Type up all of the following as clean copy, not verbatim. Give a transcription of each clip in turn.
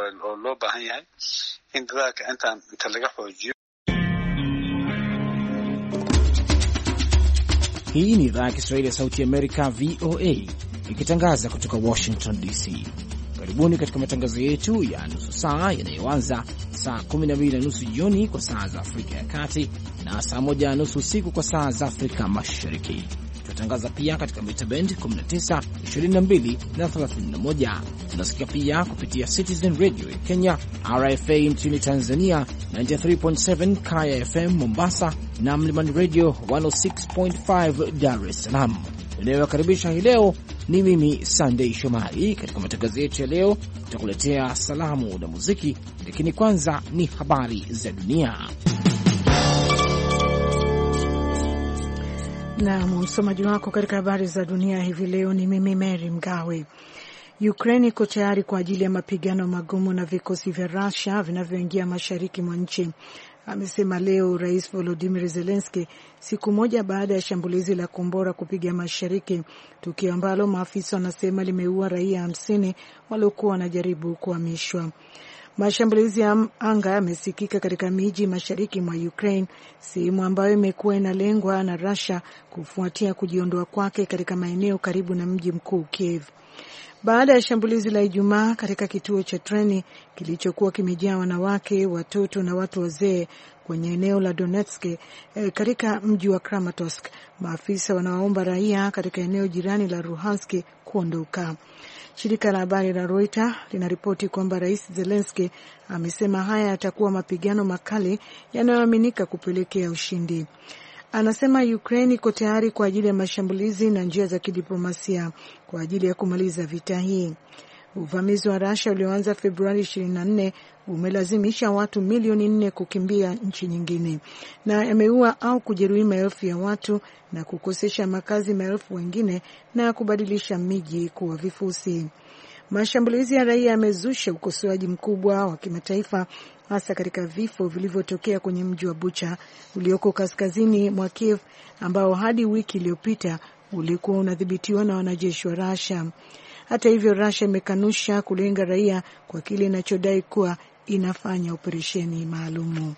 oo loo baahan yahay in dadaalka inta laga xoojiyo. Hii ni idhaa ya Kiswahili ya Sauti ya Amerika, VOA, ikitangaza kutoka Washington DC. Karibuni katika matangazo yetu ya nusu saa yanayoanza saa 12:30 jioni kwa saa za Afrika ya Kati na saa 1:30 usiku kwa saa za Afrika Mashariki. Tunatangaza pia katika mita band 19, 22 na 31. Tunasikia pia kupitia Citizen Radio ya Kenya, RFA nchini Tanzania, 93.7 Kaya FM Mombasa na Mlimani Radio 106.5 Dar es Salaam. Ninayowakaribisha hii leo ni mimi Sunday Shomari. Katika matangazo yetu ya leo tutakuletea salamu na muziki, lakini kwanza ni habari za dunia. Na msomaji wako katika habari za dunia hivi leo ni mimi Mary Mgawe. Ukraine iko tayari kwa ajili ya mapigano magumu na vikosi vya Russia vinavyoingia mashariki mwa nchi, amesema leo Rais Volodymyr Zelensky, siku moja baada ya shambulizi la kombora kupiga mashariki, tukio ambalo maafisa wanasema limeua raia 50 waliokuwa wanajaribu kuhamishwa. Mashambulizi ya anga yamesikika katika miji mashariki mwa Ukraine, sehemu ambayo imekuwa inalengwa na Russia kufuatia kujiondoa kwake katika maeneo karibu na mji mkuu Kiev. Baada ya shambulizi la Ijumaa katika kituo cha treni kilichokuwa kimejaa wanawake, watoto na watu wazee kwenye eneo la Donetsk katika mji wa Kramatorsk, maafisa wanawaomba raia katika eneo jirani la Luhansk kuondoka. Shirika la habari la Reuters linaripoti kwamba Rais Zelensky amesema haya yatakuwa mapigano makali yanayoaminika kupelekea ushindi. Anasema Ukraine iko tayari kwa ajili ya mashambulizi na njia za kidiplomasia kwa ajili ya kumaliza vita hii. Uvamizi wa Russia ulioanza Februari 24 umelazimisha watu milioni 4 kukimbia nchi nyingine na yameua au kujeruhi maelfu ya watu na kukosesha makazi maelfu wengine na kubadilisha miji kuwa vifusi. Mashambulizi ya raia yamezusha ukosoaji mkubwa wa kimataifa, hasa katika vifo vilivyotokea kwenye mji wa Bucha ulioko kaskazini mwa Kiev, ambao hadi wiki iliyopita ulikuwa unadhibitiwa na wanajeshi wa Russia. Hata hivyo, Russia imekanusha kulenga raia kwa kile inachodai kuwa inafanya operesheni maalumu.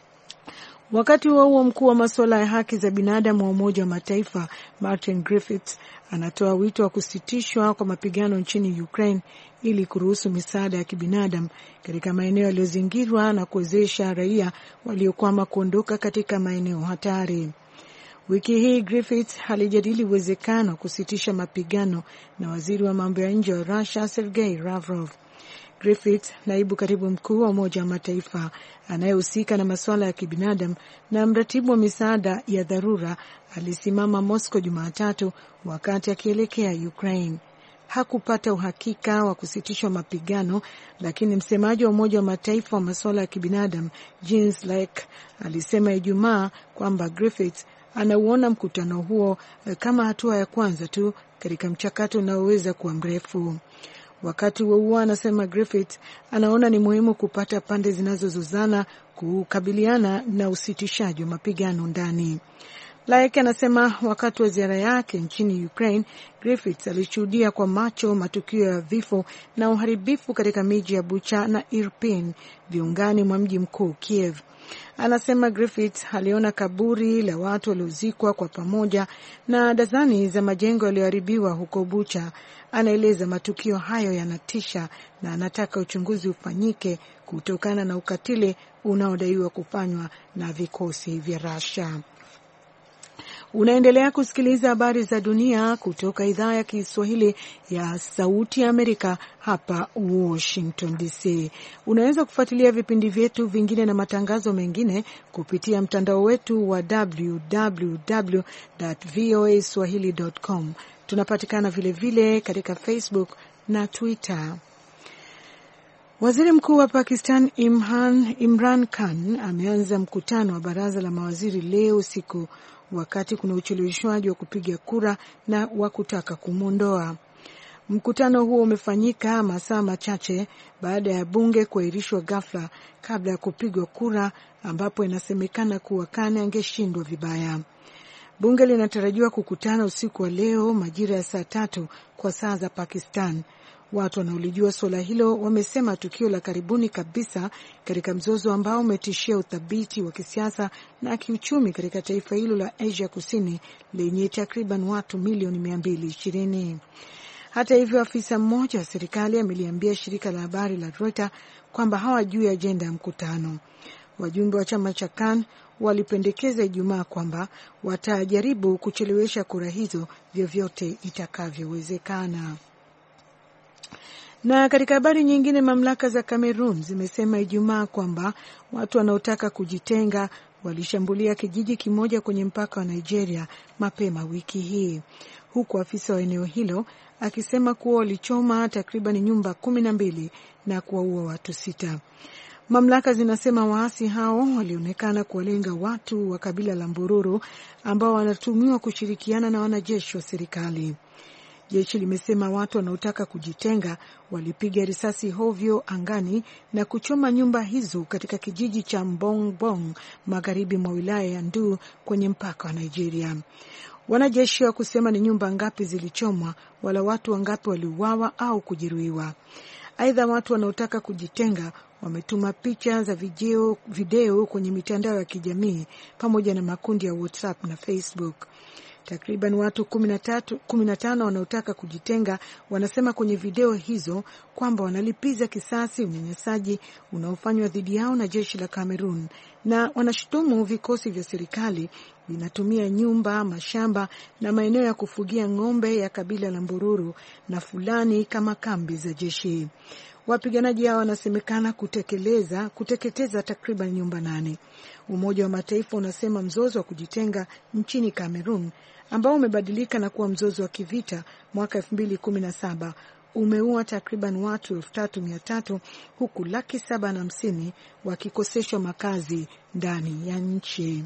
Wakati huo mkuu wa masuala ya haki za binadamu wa Umoja wa Mataifa Martin Griffiths anatoa wito wa kusitishwa kwa mapigano nchini Ukraine ili kuruhusu misaada ya kibinadamu katika maeneo yaliyozingirwa na kuwezesha raia waliokwama kuondoka katika maeneo hatari. Wiki hii Griffiths alijadili uwezekano wa kusitisha mapigano na waziri wa mambo ya nje wa Russia Sergei Lavrov. Griffiths, naibu katibu mkuu wa Umoja wa Mataifa anayehusika na masuala ya kibinadamu na mratibu wa misaada ya dharura, alisimama Moscow Jumatatu wakati akielekea Ukraine. Hakupata uhakika wa kusitishwa mapigano, lakini msemaji wa Umoja wa Mataifa wa masuala ya kibinadamu Jens Lake alisema Ijumaa kwamba Griffiths anauona mkutano huo kama hatua ya kwanza tu katika mchakato unaoweza kuwa mrefu. Wakati huo anasema Griffiths anaona ni muhimu kupata pande zinazozozana kukabiliana na usitishaji wa mapigano ndani. Like anasema wakati wa ziara yake nchini Ukraine, Griffiths alishuhudia kwa macho matukio ya vifo na uharibifu katika miji ya Bucha na Irpin, viungani mwa mji mkuu Kiev. Anasema Griffiths aliona kaburi la watu waliozikwa kwa pamoja na dazani za majengo yaliyoharibiwa huko Bucha. Anaeleza matukio hayo yanatisha na anataka uchunguzi ufanyike kutokana na ukatili unaodaiwa kufanywa na vikosi vya Russia. Unaendelea kusikiliza habari za dunia kutoka idhaa ya Kiswahili ya Sauti ya Amerika hapa Washington DC. Unaweza kufuatilia vipindi vyetu vingine na matangazo mengine kupitia mtandao wetu wa www.voaswahili.com. Tunapatikana vile vile katika Facebook na Twitter. Waziri Mkuu wa Pakistan Imran Khan ameanza mkutano wa baraza la mawaziri leo usiku, wakati kuna ucheleweshwaji wa kupiga kura na wa kutaka kumwondoa. Mkutano huo umefanyika masaa machache baada ya bunge kuahirishwa ghafla kabla ya kupigwa kura, ambapo inasemekana kuwa Khan angeshindwa vibaya. Bunge linatarajiwa kukutana usiku wa leo majira ya saa 3 kwa saa za Pakistan. Watu wanaolijua suala hilo wamesema tukio la karibuni kabisa katika mzozo ambao umetishia uthabiti wa kisiasa na kiuchumi katika taifa hilo la Asia Kusini lenye takriban watu milioni 220. Hata hivyo, afisa mmoja wa serikali ameliambia shirika la habari la Reuters kwamba hawajui ajenda ya mkutano. Wajumbe wa chama cha KAN walipendekeza Ijumaa kwamba watajaribu kuchelewesha kura hizo vyovyote itakavyowezekana. Na katika habari nyingine, mamlaka za Cameroon zimesema Ijumaa kwamba watu wanaotaka kujitenga walishambulia kijiji kimoja kwenye mpaka wa Nigeria mapema wiki hii, huku afisa wa eneo hilo akisema kuwa walichoma takriban nyumba 12 na kuwaua watu 6. Mamlaka zinasema waasi hao walionekana kuwalenga watu wa kabila la Mbororo ambao wanatumiwa kushirikiana na wanajeshi wa serikali. Jeshi limesema watu wanaotaka kujitenga walipiga risasi hovyo angani na kuchoma nyumba hizo katika kijiji cha Mbongbong magharibi mwa wilaya ya Ndu kwenye mpaka wa Nigeria. Wanajeshi wa kusema ni nyumba ngapi zilichomwa wala watu wangapi waliuawa au kujeruhiwa. Aidha, watu wanaotaka kujitenga wametuma picha za video kwenye mitandao ya kijamii pamoja na makundi ya WhatsApp na Facebook. Takriban watu 15 wanaotaka kujitenga wanasema kwenye video hizo kwamba wanalipiza kisasi unyanyasaji unaofanywa dhidi yao na jeshi la Cameroon, na wanashutumu vikosi vya serikali vinatumia nyumba, mashamba na maeneo ya kufugia ng'ombe ya kabila la Mbororo na Fulani kama kambi za jeshi. Wapiganaji hao wanasemekana kuteketeza takriban nyumba 8. Umoja wa Mataifa unasema mzozo wa kujitenga nchini Cameroon ambao umebadilika na kuwa mzozo wa kivita mwaka 2017 umeua takriban watu 3,300 huku 750,000 wakikoseshwa makazi ndani ya nchi.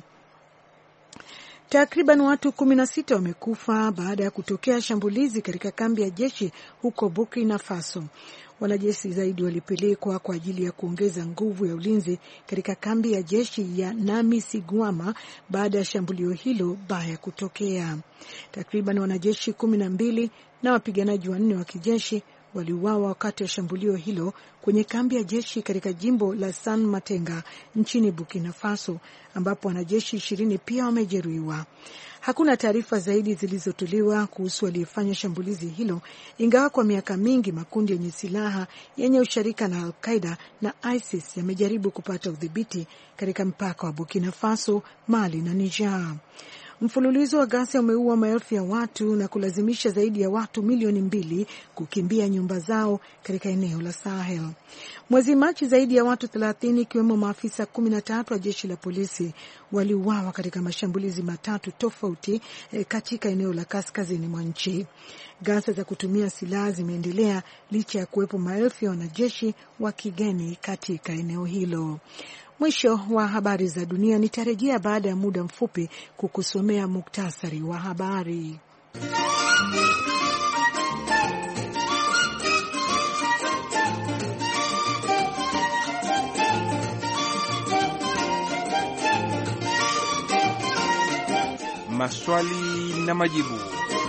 Takriban watu 16 wamekufa baada ya kutokea shambulizi katika kambi ya jeshi huko Burkina Faso. Wanajeshi zaidi walipelekwa kwa ajili ya kuongeza nguvu ya ulinzi katika kambi ya jeshi ya Namisigwama baada ya shambulio hilo baya kutokea. Takriban wanajeshi 12 na wapiganaji 4 wa kijeshi waliuawa wakati wa shambulio hilo kwenye kambi ya jeshi katika jimbo la San Matenga nchini Burkina Faso, ambapo wanajeshi 20 pia wamejeruhiwa. Hakuna taarifa zaidi zilizotolewa kuhusu aliyefanya shambulizi hilo, ingawa kwa miaka mingi makundi yenye silaha yenye ushirika na Al-Qaeda na ISIS yamejaribu kupata udhibiti katika mpaka wa Burkina Faso, Mali na Niger. Mfululizo wa ghasia umeua maelfu ya watu na kulazimisha zaidi ya watu milioni 2 kukimbia nyumba zao katika eneo la Sahel. Mwezi Machi, zaidi ya watu 30 ikiwemo maafisa 13 wa jeshi la polisi waliuawa katika mashambulizi 3 tofauti katika eneo la kaskazini mwa nchi. Ghasia za kutumia silaha zimeendelea licha ya kuwepo maelfu ya wanajeshi wa kigeni katika eneo hilo. Mwisho wa habari za dunia. Nitarejea baada ya muda mfupi kukusomea muktasari wa habari. Maswali na majibu.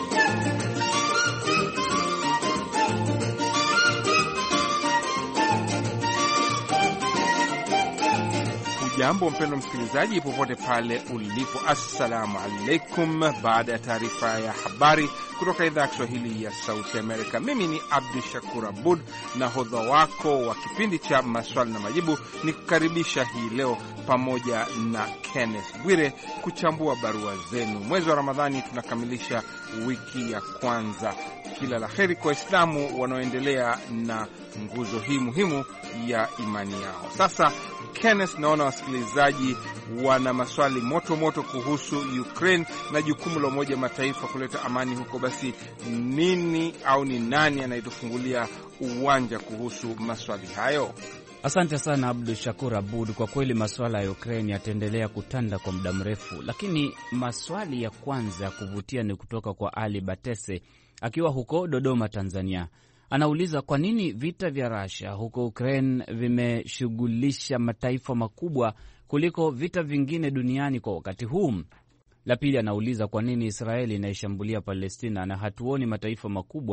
Jambo mpendwa msikilizaji, popote pale ulipo, assalamu alaikum. Baada ya taarifa ya habari kutoka idhaa ya Kiswahili ya Sauti Amerika, mimi ni Abdu Shakur Abud, nahodha wako wa kipindi cha maswali na majibu, ni kukaribisha hii leo pamoja na Kenneth Bwire kuchambua barua zenu. Mwezi wa Ramadhani tunakamilisha wiki ya kwanza. Kila la heri kwa Waislamu wanaoendelea na nguzo hii muhimu ya imani yao. Sasa Kenneth, naona wasikilizaji wana maswali moto moto kuhusu Ukraine na jukumu la Umoja wa Mataifa kuleta amani huko. Basi nini au ni nani anayetufungulia uwanja kuhusu maswali hayo? Asante sana Abdu Shakur Abud. Kwa kweli maswala ya Ukraine yataendelea kutanda kwa muda mrefu, lakini maswali ya kwanza ya kuvutia ni kutoka kwa Ali Batese akiwa huko Dodoma, Tanzania. Anauliza kwa nini vita vya Russia huko Ukraine vimeshughulisha mataifa makubwa kuliko vita vingine duniani kwa wakati huu. La pili, anauliza kwa nini Israeli inaishambulia Palestina na hatuoni mataifa makubwa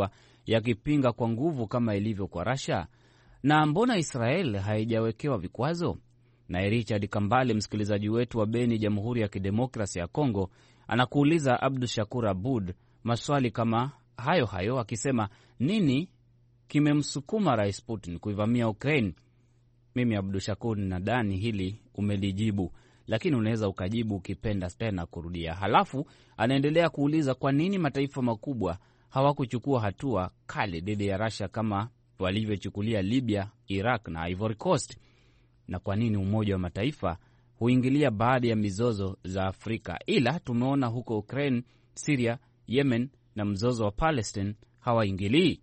yakipinga kwa nguvu kama ilivyo kwa Russia? Na mbona Israel haijawekewa vikwazo? Na Richard Kambale, msikilizaji wetu wa Beni, Jamhuri ya Kidemokrasia ya Kongo, anakuuliza Abdu Shakur Abud maswali kama hayo akisema, nini kimemsukuma Rais Putin kuivamia Ukraine? Mimi Abdu Shakur nadhani hili umelijibu, lakini unaweza ukajibu ukipenda tena kurudia. Halafu anaendelea kuuliza kwa nini mataifa makubwa hawakuchukua hatua kali dhidi ya Russia kama walivyochukulia Libya, Iraq na Ivory Coast, na kwa nini Umoja wa Mataifa huingilia baadhi ya mizozo za Afrika, ila tumeona huko Ukraine, Syria, Yemen na mzozo wa Palestine hawaingilii.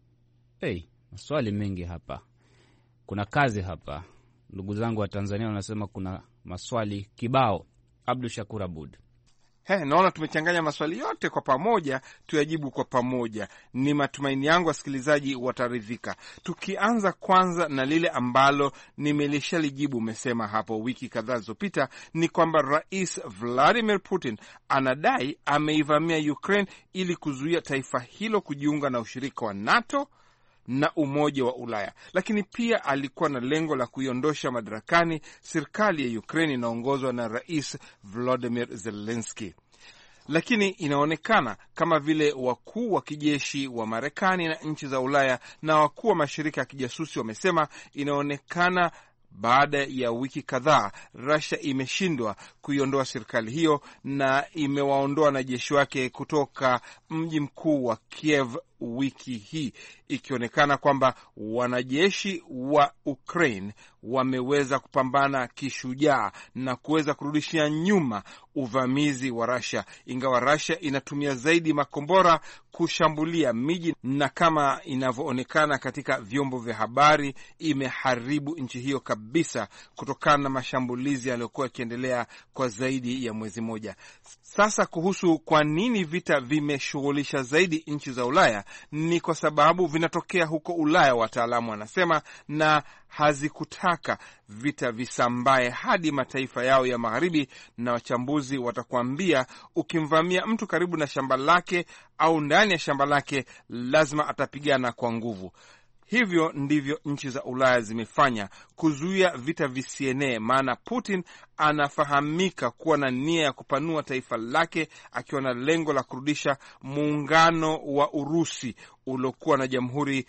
Maswali mengi hapa. Kuna kazi hapa. Ndugu zangu wa Tanzania wanasema kuna maswali kibao. Abdu Shakur Abud. Naona tumechanganya maswali yote kwa pamoja, tuyajibu kwa pamoja. Ni matumaini yangu wasikilizaji wataridhika. Tukianza kwanza na lile ambalo nimelishalijibu, umesema hapo wiki kadhaa zilizopita, ni kwamba Rais Vladimir Putin anadai ameivamia Ukraine ili kuzuia taifa hilo kujiunga na ushirika wa NATO na Umoja wa Ulaya, lakini pia alikuwa na lengo la kuiondosha madarakani serikali ya Ukraine inaongozwa na Rais Volodymyr Zelensky. Lakini inaonekana kama vile wakuu wa kijeshi wa Marekani na nchi za Ulaya na wakuu wa mashirika ya kijasusi wamesema, inaonekana baada ya wiki kadhaa Russia imeshindwa kuiondoa serikali hiyo na imewaondoa wanajeshi wake kutoka mji mkuu wa Kiev wiki hii, ikionekana kwamba wanajeshi wa Ukraine wameweza kupambana kishujaa na kuweza kurudishia nyuma uvamizi wa Russia, ingawa Russia inatumia zaidi makombora kushambulia miji, na kama inavyoonekana katika vyombo vya habari imeharibu nchi hiyo kabisa kutokana na mashambulizi yaliyokuwa yakiendelea kwa zaidi ya mwezi mmoja. Sasa kuhusu kwa nini vita vimeshughulisha zaidi nchi za Ulaya, ni kwa sababu vinatokea huko Ulaya, wataalamu wanasema, na hazikutaka vita visambae hadi mataifa yao ya magharibi. Na wachambuzi watakwambia ukimvamia mtu karibu na shamba lake au ndani ya shamba lake, lazima atapigana kwa nguvu. Hivyo ndivyo nchi za Ulaya zimefanya kuzuia vita visienee, maana Putin anafahamika kuwa na nia ya kupanua taifa lake, akiwa na lengo la kurudisha muungano wa Urusi uliokuwa na jamhuri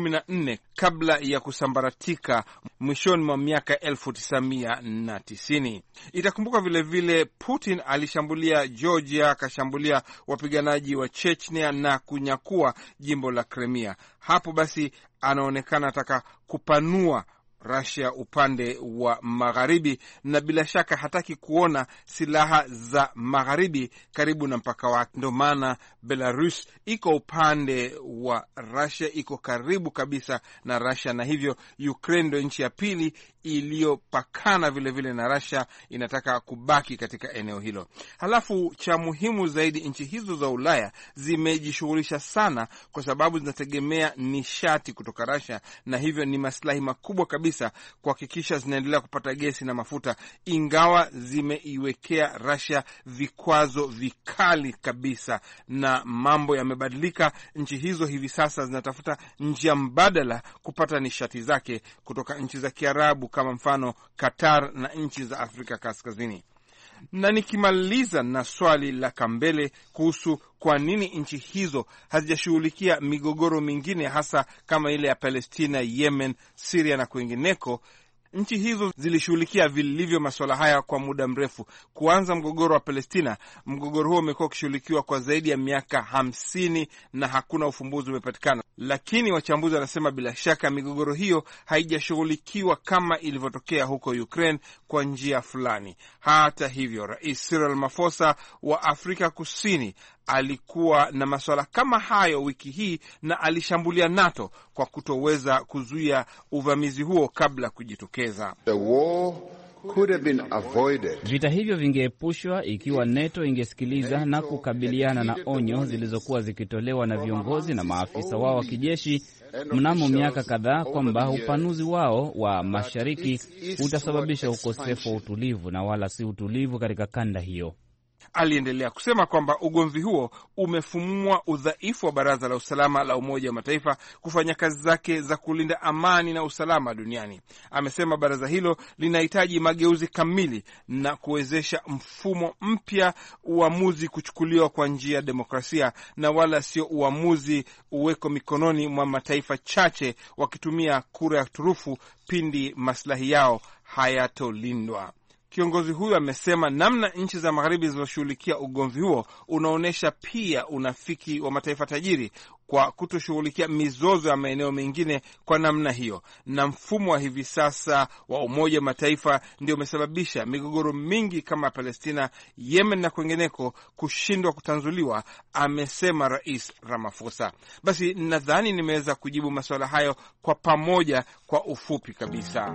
14 kabla ya kusambaratika mwishoni mwa miaka 1990. Itakumbuka vilevile Putin alishambulia Georgia, akashambulia wapiganaji wa Chechnya na kunyakua jimbo la Crimea. Hapo basi anaonekana ataka kupanua Russia upande wa magharibi, na bila shaka hataki kuona silaha za magharibi karibu na mpaka wake. Ndio maana Belarus iko upande wa Russia, iko karibu kabisa na Russia, na hivyo Ukraine ndio nchi ya pili iliyopakana vile na Russia, inataka kubaki katika eneo hilo. Halafu cha muhimu zaidi, nchi hizo za Ulaya zimejishughulisha sana kwa sababu zinategemea nishati kutoka Russia, na hivyo ni maslahi makubwa kabisa kuhakikisha zinaendelea kupata gesi na mafuta, ingawa zimeiwekea Russia vikwazo vikali kabisa, na mambo yamebadilika. Nchi hizo hivi sasa zinatafuta njia mbadala kupata nishati zake kutoka nchi za Kiarabu kama mfano Qatar na nchi za Afrika Kaskazini. Na nikimaliza na swali la Kambele kuhusu kwa nini nchi hizo hazijashughulikia migogoro mingine, hasa kama ile ya Palestina, Yemen, Syria na kwingineko. Nchi hizo zilishughulikia vilivyo masuala haya kwa muda mrefu. Kuanza mgogoro wa Palestina, mgogoro huo umekuwa ukishughulikiwa kwa zaidi ya miaka 50 na hakuna ufumbuzi umepatikana. Lakini wachambuzi wanasema bila shaka migogoro hiyo haijashughulikiwa kama ilivyotokea huko Ukraine kwa njia fulani. Hata hivyo, Rais Cyril Ramaphosa wa Afrika Kusini alikuwa na masuala kama hayo wiki hii na alishambulia NATO kwa kutoweza kuzuia uvamizi huo kabla kujitokeza. Vita hivyo vingeepushwa ikiwa NATO ingesikiliza na kukabiliana na onyo zilizokuwa zikitolewa na viongozi na maafisa wao wa kijeshi mnamo miaka kadhaa kwamba upanuzi wao wa mashariki utasababisha ukosefu wa utulivu na wala si utulivu katika kanda hiyo. Aliendelea kusema kwamba ugomvi huo umefumua udhaifu wa Baraza la Usalama la Umoja wa Mataifa kufanya kazi zake za kulinda amani na usalama duniani. Amesema baraza hilo linahitaji mageuzi kamili na kuwezesha mfumo mpya, uamuzi kuchukuliwa kwa njia ya demokrasia na wala sio uamuzi uweko mikononi mwa mataifa chache wakitumia kura ya turufu pindi maslahi yao hayatolindwa. Kiongozi huyo amesema namna nchi za magharibi zilizoshughulikia ugomvi huo unaonyesha pia unafiki wa mataifa tajiri kwa kutoshughulikia mizozo ya maeneo mengine kwa namna hiyo, na mfumo wa hivi sasa wa Umoja wa Mataifa ndio umesababisha migogoro mingi kama Palestina, Yemen na kwengineko kushindwa kutanzuliwa, amesema Rais Ramaphosa. Basi nadhani nimeweza kujibu masuala hayo kwa pamoja kwa ufupi kabisa.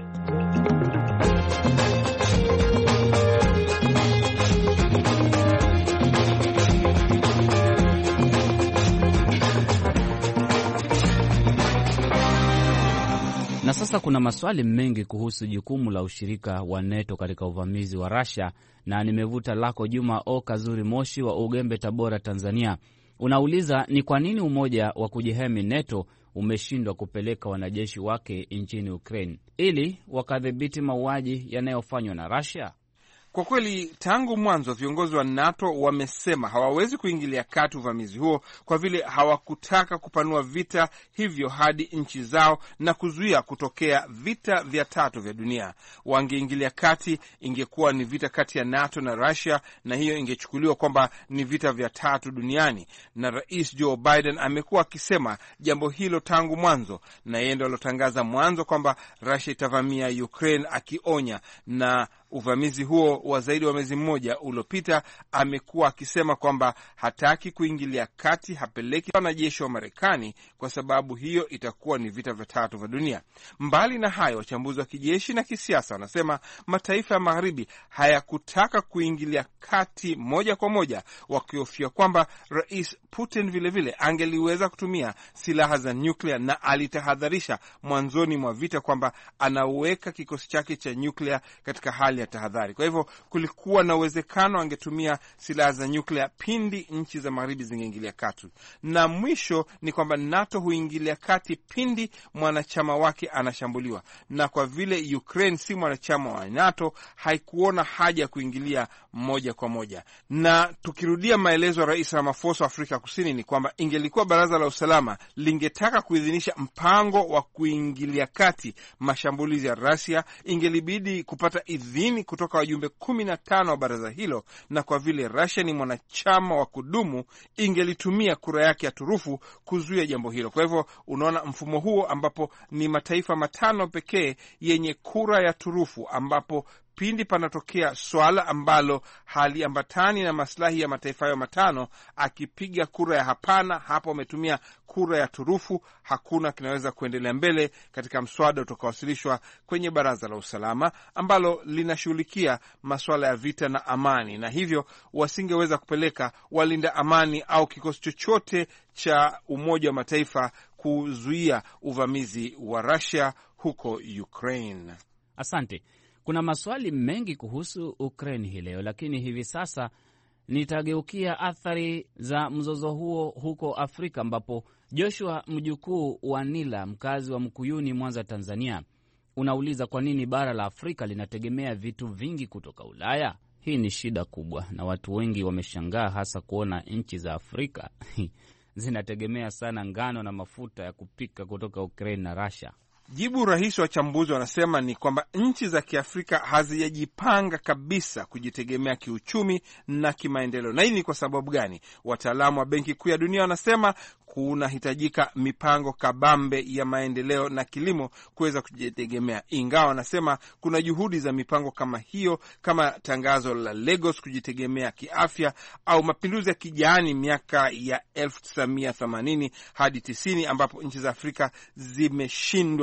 Na sasa kuna maswali mengi kuhusu jukumu la ushirika wa NATO katika uvamizi wa Russia, na nimevuta lako Juma O Kazuri Moshi wa Ugembe, Tabora, Tanzania. Unauliza ni kwa nini umoja wa kujihami NATO umeshindwa kupeleka wanajeshi wake nchini Ukraine ili wakadhibiti mauaji yanayofanywa na Russia. Kwa kweli tangu mwanzo viongozi wa NATO wamesema hawawezi kuingilia kati uvamizi huo kwa vile hawakutaka kupanua vita hivyo hadi nchi zao na kuzuia kutokea vita vya tatu vya dunia. Wangeingilia kati ingekuwa ni vita kati ya NATO na Russia, na hiyo ingechukuliwa kwamba ni vita vya tatu duniani. Na Rais Joe Biden amekuwa akisema jambo hilo tangu mwanzo, na yeye ndiye alotangaza mwanzo kwamba Russia itavamia Ukraine, akionya. Na uvamizi huo wa zaidi wa mwezi mmoja uliopita amekuwa akisema kwamba hataki kuingilia kati, hapeleki wanajeshi wa Marekani kwa sababu hiyo itakuwa ni vita vya tatu vya dunia. Mbali na hayo, wachambuzi wa kijeshi na kisiasa wanasema mataifa ya magharibi hayakutaka kuingilia kati moja kwa moja, wakihofia kwamba Rais Putin vilevile angeliweza kutumia silaha za nyuklia, na alitahadharisha mwanzoni mwa vita kwamba anaweka kikosi chake cha nyuklia katika hali ya tahadhari. Kwa hivyo kulikuwa na uwezekano angetumia silaha za nyuklia pindi nchi za magharibi zingeingilia kati. Na mwisho ni kwamba NATO huingilia kati pindi mwanachama wake anashambuliwa, na kwa vile Ukraine si mwanachama wa NATO haikuona haja ya kuingilia moja kwa moja. Na tukirudia maelezo ya Rais Ramaphosa wa Afrika Kusini ni kwamba ingelikuwa Baraza la Usalama lingetaka kuidhinisha mpango wa kuingilia kati mashambulizi ya Russia, ingelibidi kupata idhini kutoka wajumbe 15 wa baraza hilo, na kwa vile Russia ni mwanachama wa kudumu ingelitumia kura yake ya turufu kuzuia jambo hilo. Kwa hivyo unaona mfumo huo ambapo ni mataifa 5 pekee yenye kura ya turufu, ambapo pindi panatokea swala ambalo haliambatani na maslahi ya mataifa hayo 5, akipiga kura ya hapana, hapo ametumia kura ya turufu, hakuna kinaweza kuendelea mbele katika mswada utakaowasilishwa kwenye Baraza la Usalama ambalo linashughulikia masuala ya vita na amani, na hivyo wasingeweza kupeleka walinda amani au kikosi chochote cha Umoja wa Mataifa kuzuia uvamizi wa Russia huko Ukraine. Asante. Kuna maswali mengi kuhusu Ukraine hii leo, lakini hivi sasa nitageukia athari za mzozo huo huko Afrika, ambapo Joshua mjukuu wa Nila, mkazi wa Mkuyuni, Mwanza, Tanzania, unauliza kwa nini bara la Afrika linategemea vitu vingi kutoka Ulaya. Hii ni shida kubwa na watu wengi wameshangaa, hasa kuona nchi za Afrika zinategemea sana ngano na mafuta ya kupika kutoka Ukraine na Russia. Jibu rahisi wachambuzi wanasema ni kwamba nchi za Kiafrika hazijajipanga kabisa kujitegemea kiuchumi na kimaendeleo. Na hii ni kwa sababu gani? Wataalamu wa Benki Kuu ya Dunia wanasema kunahitajika mipango kabambe ya maendeleo na kilimo kuweza kujitegemea, ingawa wanasema kuna juhudi za mipango kama hiyo, kama tangazo la Lagos kujitegemea kiafya au mapinduzi ya kijani miaka ya 1980 hadi 90, ambapo nchi za Afrika zimeshindwa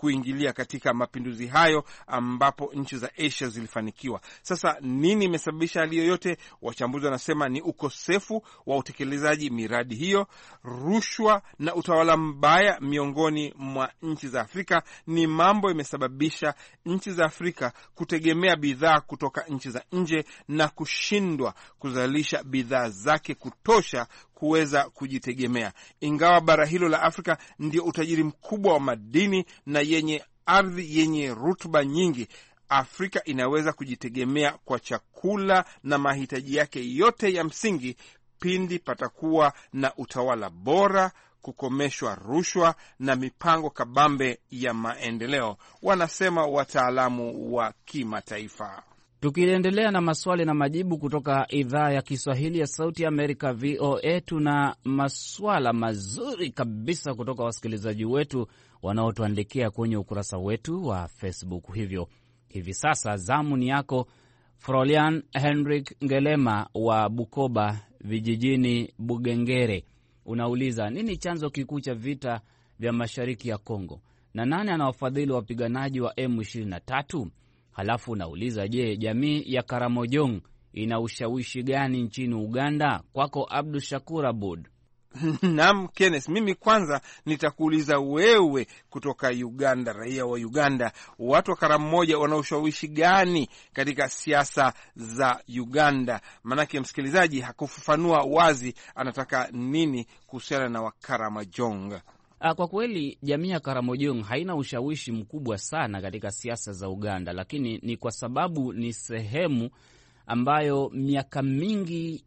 kuingilia katika mapinduzi hayo ambapo nchi za Asia zilifanikiwa. Sasa nini imesababisha hali yoyote? Wachambuzi wanasema ni ukosefu wa utekelezaji miradi hiyo, rushwa na utawala mbaya miongoni mwa nchi za Afrika. Ni mambo imesababisha nchi za Afrika kutegemea bidhaa kutoka nchi za nje na kushindwa kuzalisha bidhaa zake kutosha kuweza kujitegemea. Ingawa bara hilo la Afrika ndio utajiri mkubwa wa madini na yenye ardhi yenye rutuba nyingi, Afrika inaweza kujitegemea kwa chakula na mahitaji yake yote ya msingi pindi patakuwa na utawala bora, kukomeshwa rushwa na mipango kabambe ya maendeleo, wanasema wataalamu wa kimataifa. Tukiendelea na maswali na majibu kutoka idhaa ya Kiswahili ya Sauti ya Amerika VOA, tuna maswala mazuri kabisa kutoka wasikilizaji wetu wanaotuandikia kwenye ukurasa wetu wa Facebook. Hivyo hivi sasa zamu ni yako, Frolian Henrik Ngelema wa Bukoba vijijini Bugengere. Unauliza nini chanzo kikuu cha vita vya mashariki ya Kongo na nani anawafadhili wapiganaji wa M23? Halafu unauliza, je, jamii ya Karamojong ina ushawishi gani nchini Uganda? Kwako Abdu Shakur Abud. Naam, Kenneth, mimi kwanza nitakuuliza wewe kutoka Uganda, raia wa Uganda, watu wa Karamoja wana ushawishi gani katika siasa za Uganda? Manake msikilizaji hakufafanua wazi anataka nini kuhusiana na Wakaramojong. Kwa kweli jamii ya Karamojong haina ushawishi mkubwa sana katika siasa za Uganda, lakini ni kwa sababu ni sehemu ambayo miaka mingi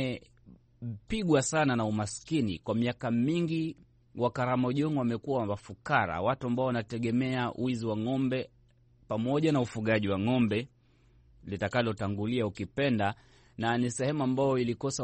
imepigwa sana na umaskini. Kwa miaka mingi Wakaramojong wamekuwa wafukara, watu ambao wanategemea wizi wa ng'ombe pamoja na ufugaji wa ng'ombe litakalotangulia ukipenda, na ni sehemu ambayo ilikosa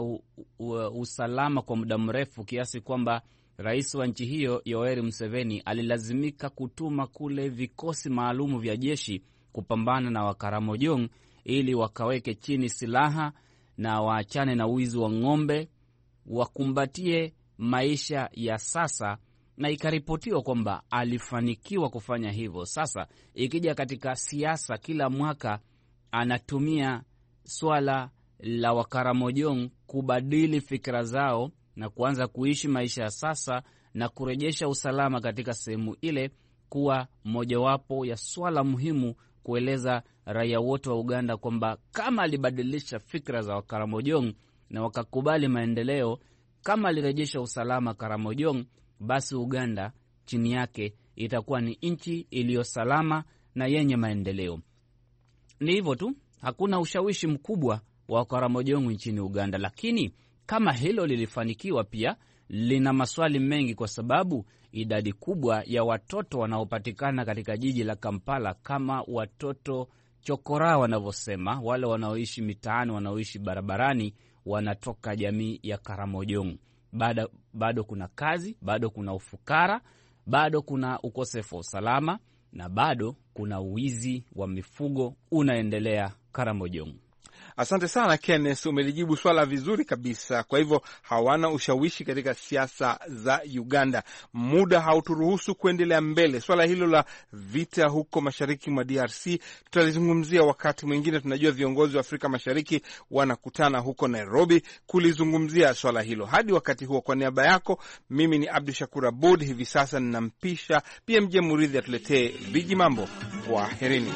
usalama kwa muda mrefu kiasi kwamba rais wa nchi hiyo Yoweri Museveni alilazimika kutuma kule vikosi maalumu vya jeshi kupambana na Wakaramojong ili wakaweke chini silaha na waachane na wizi wa ng'ombe, wakumbatie maisha ya sasa, na ikaripotiwa kwamba alifanikiwa kufanya hivyo. Sasa ikija katika siasa, kila mwaka anatumia swala la Wakaramojong kubadili fikra zao na kuanza kuishi maisha ya sasa na kurejesha usalama katika sehemu ile kuwa mojawapo ya swala muhimu, kueleza raia wote wa Uganda kwamba kama alibadilisha fikra za Wakaramojong na wakakubali maendeleo, kama alirejesha usalama Karamojong, basi Uganda chini yake itakuwa ni nchi iliyo salama na yenye maendeleo. Ni hivyo tu, hakuna ushawishi mkubwa wa Karamojong nchini Uganda, lakini kama hilo lilifanikiwa, pia lina maswali mengi, kwa sababu idadi kubwa ya watoto wanaopatikana katika jiji la Kampala, kama watoto chokora wanavyosema, wale wanaoishi mitaani, wanaoishi barabarani, wanatoka jamii ya Karamojong. Bado kuna kazi, bado kuna ufukara, bado kuna ukosefu wa usalama, na bado kuna wizi wa mifugo unaendelea Karamojong. Asante sana Kenneth, umelijibu swala vizuri kabisa. Kwa hivyo hawana ushawishi katika siasa za Uganda. Muda hauturuhusu kuendelea mbele. Swala hilo la vita huko mashariki mwa DRC tutalizungumzia wakati mwingine. Tunajua viongozi wa Afrika Mashariki wanakutana huko Nairobi kulizungumzia swala hilo. Hadi wakati huo, kwa niaba yako, mimi ni Abdu Shakur Abud. Hivi sasa ninampisha BMJ Muridhi atuletee viji mambo. Kwaherini.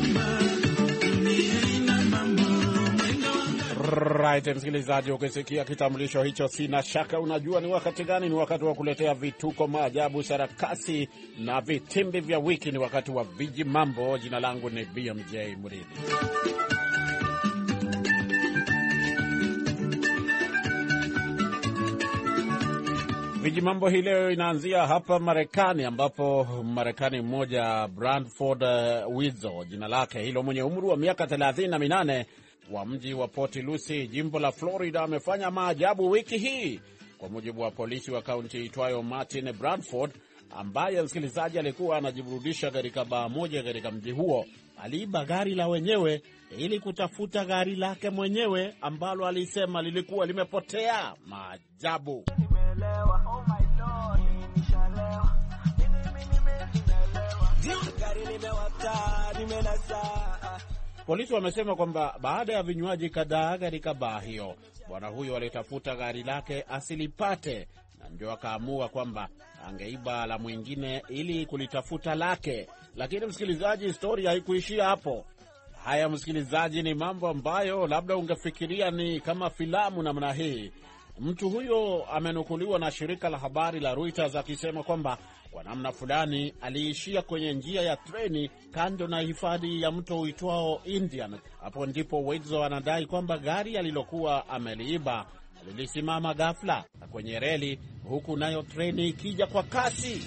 Right, msikilizaji, ukisikia kitambulisho hicho, sina shaka unajua ni wakati gani. Ni wakati wa kuletea vituko, maajabu, sarakasi na vitimbi vya wiki. Ni wakati wa viji mambo. Jina langu ni BMJ Muridhi. Viji mambo hii leo inaanzia hapa Marekani, ambapo Marekani mmoja Branford Widzo jina lake hilo, mwenye umri wa miaka 38 wa mji wa Port Lucie, jimbo la Florida, amefanya maajabu wiki hii. Kwa mujibu wa polisi wa kaunti itwayo Martin, Branford, ambaye msikilizaji alikuwa anajiburudisha katika baa moja katika mji huo, aliiba gari la wenyewe ili kutafuta gari lake mwenyewe ambalo alisema lilikuwa limepotea. Maajabu. Polisi wamesema kwamba baada ya vinywaji kadhaa katika baa hiyo, bwana huyo alitafuta gari lake asilipate, na ndio akaamua kwamba angeiba la mwingine ili kulitafuta lake. Lakini msikilizaji, historia haikuishia hapo. Haya msikilizaji, ni mambo ambayo labda ungefikiria ni kama filamu namna hii. Mtu huyo amenukuliwa na shirika la habari la Reuters akisema kwamba kwa namna fulani aliishia kwenye njia ya treni kando na hifadhi ya mto uitwao Indian. Hapo ndipo Weitzel anadai kwamba gari alilokuwa ameliiba lilisimama ghafla kwenye reli, huku nayo treni ikija kwa kasi.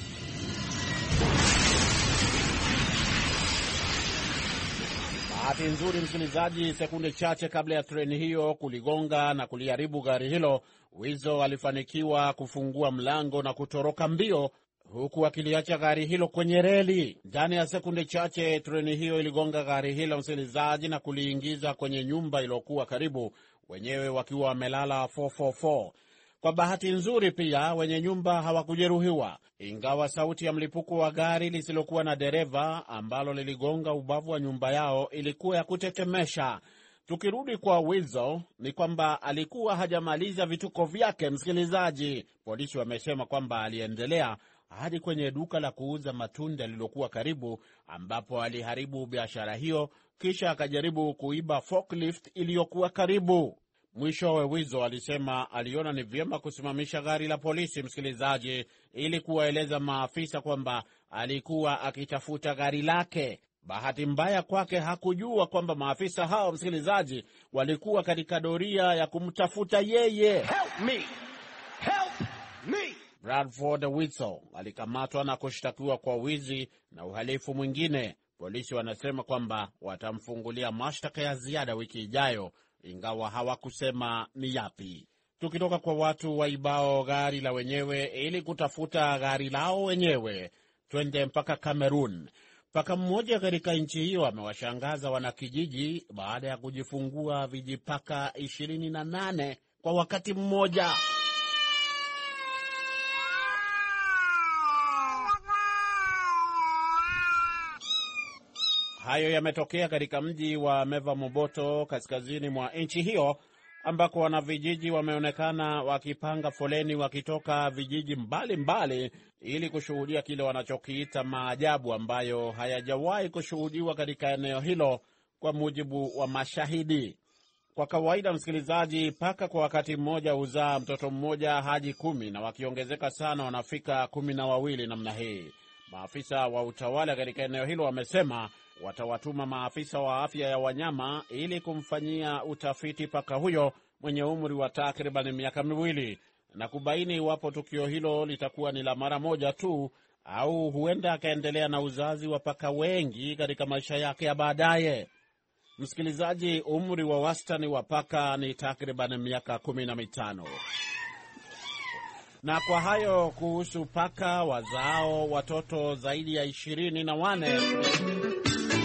Bahati nzuri msikilizaji, sekunde chache kabla ya treni hiyo kuligonga na kuliharibu gari hilo, Weitzel alifanikiwa kufungua mlango na kutoroka mbio, huku akiliacha gari hilo kwenye reli. Ndani ya sekunde chache treni hiyo iligonga gari hilo msikilizaji, na kuliingiza kwenye nyumba iliyokuwa karibu, wenyewe wakiwa wamelala 444. Kwa bahati nzuri pia wenye nyumba hawakujeruhiwa, ingawa sauti ya mlipuko wa gari lisilokuwa na dereva ambalo liligonga ubavu wa nyumba yao ilikuwa ya kutetemesha. Tukirudi kwa Weitzel, ni kwamba alikuwa hajamaliza vituko vyake msikilizaji. Polisi wamesema kwamba aliendelea hadi kwenye duka la kuuza matunda lililokuwa karibu, ambapo aliharibu biashara hiyo, kisha akajaribu kuiba forklift iliyokuwa karibu. Mwishowe Weitzel alisema aliona ni vyema kusimamisha gari la polisi msikilizaji, ili kuwaeleza maafisa kwamba alikuwa akitafuta gari lake. Bahati mbaya kwake hakujua kwamba maafisa hao msikilizaji walikuwa katika doria ya kumtafuta yeye. Help me! Help me! Bradford Weitzel alikamatwa na kushtakiwa kwa wizi na uhalifu mwingine. Polisi wanasema kwamba watamfungulia mashtaka ya ziada wiki ijayo, ingawa hawakusema ni yapi. Tukitoka kwa watu waibao gari la wenyewe ili kutafuta gari lao wenyewe, twende mpaka Cameroon. Paka mmoja katika nchi hiyo amewashangaza wanakijiji baada ya kujifungua vijipaka 28 kwa wakati mmoja. Hayo yametokea katika mji wa Meva Moboto kaskazini mwa nchi hiyo, ambako wanavijiji wameonekana wakipanga foleni wakitoka vijiji mbalimbali ili kushuhudia kile wanachokiita maajabu ambayo hayajawahi kushuhudiwa katika eneo hilo, kwa mujibu wa mashahidi. Kwa kawaida msikilizaji, paka kwa wakati mmoja huzaa mtoto mmoja hadi 10, na wakiongezeka sana wanafika 12 namna hii. Maafisa wa utawala katika eneo hilo wamesema watawatuma maafisa wa afya ya wanyama ili kumfanyia utafiti paka huyo mwenye umri wa takriban miaka 2 na kubaini iwapo tukio hilo litakuwa ni la mara moja tu au huenda akaendelea na uzazi wa paka wengi katika maisha yake ya baadaye. Msikilizaji, umri wa wastani wa paka ni takriban miaka 15. Na kwa hayo kuhusu paka wazao watoto zaidi ya 24.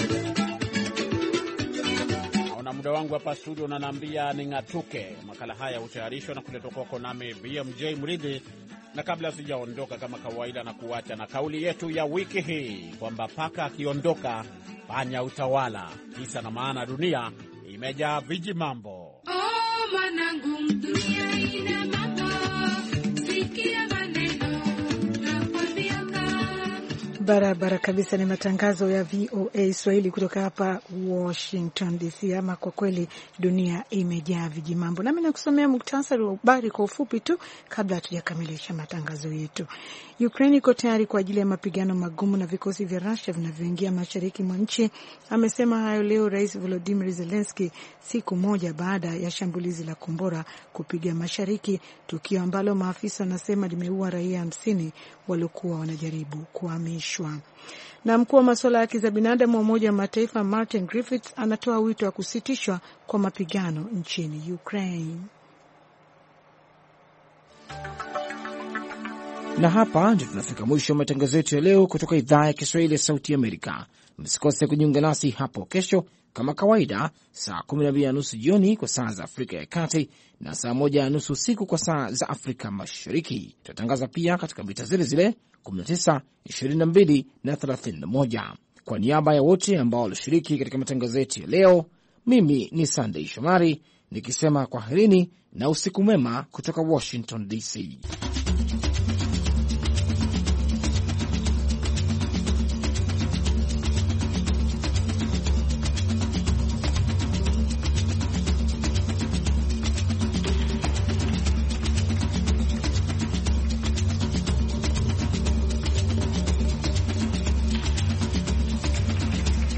Na muda wangu hapa studio unaniambia ning'atuke. Makala haya hutayarishwa na kuletwa kwako nami BMJ Mridhi, na kabla sijaondoka kama kawaida na kuacha na kauli yetu ya wiki hii kwamba paka akiondoka fanya utawala. Kisa na maana dunia imejaa viji mambo. Oh manangu, dunia ina mambo. Sikia maneno na Barabara kabisa, ni matangazo ya VOA Swahili kutoka hapa Washington DC. Ama kwa kweli dunia imejaa vijimambo. Nami nakusomea muktasari wa habari kwa ufupi tu kabla hatujakamilisha matangazo yetu. Ukraine iko tayari kwa ajili ya mapigano magumu na vikosi vya Russia vinavyoingia mashariki mwa nchi. Amesema hayo leo Rais Volodymyr Zelensky, siku moja baada ya shambulizi la kombora kupiga mashariki, tukio ambalo maafisa wanasema limeua raia 50 waliokuwa wanajaribu kuhamishwa. Na mkuu wa masuala ya haki za binadamu wa Umoja wa Mataifa Martin Griffiths anatoa wito wa kusitishwa kwa mapigano nchini Ukraine. Na hapa ndio tunafika mwisho wa matangazo yetu ya leo kutoka idhaa ya Kiswahili ya Sauti Amerika. Msikose kujiunga nasi hapo kesho kama kawaida, saa 12:30 jioni kwa saa za Afrika ya Kati na saa 1:30 usiku kwa saa za Afrika Mashariki. Tutatangaza pia katika mita zile zile 19, 22 na 31. Kwa niaba ya wote ambao walishiriki katika matangazo yetu ya leo, mimi ni Sunday Shomari nikisema kwaherini na usiku mwema kutoka Washington DC.